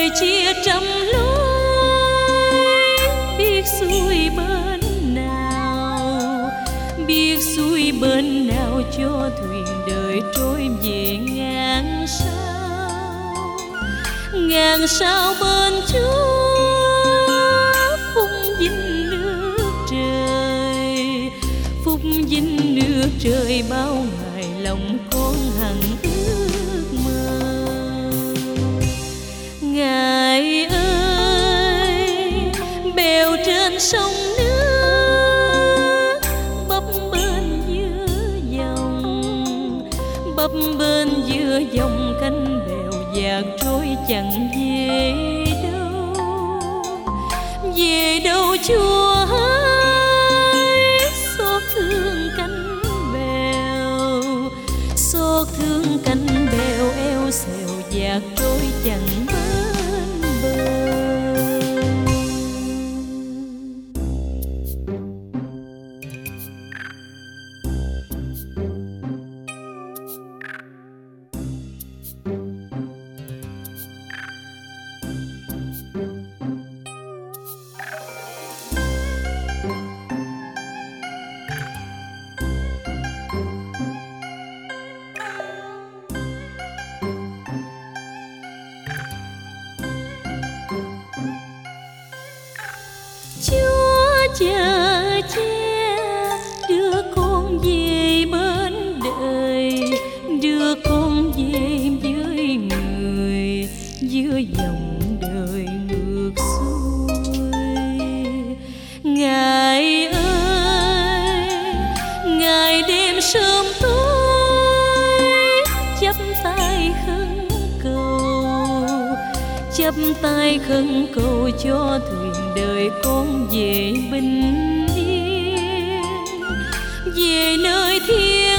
đời chia trăm lối, biết xuôi bên nào, biết xuôi bên nào cho thuyền đời trôi về ngàn sao bên Chúa phúc dinh nước trời, phúc dinh nước trời bao ngày lòng con hằng ước mơ. Ngài ơi bèo trên sông nước bấp bênh giữa dòng, bấp bênh giữa dòng cánh bèo dạt trôi chẳng về đâu Chúa ơi, xót thương cánh bèo, xót thương cánh bèo eo xèo dạt trôi chẳng bên bờ. Chúa chờ che đưa con về bên đời, đưa con về với người giữa dòng đời ngược xuôi. Ngài ơi Ngài đêm sớm tối chắp tay khấn cầu, chắp tay khấn cầu cho thuyền đời con về bình yên, về nơi thiên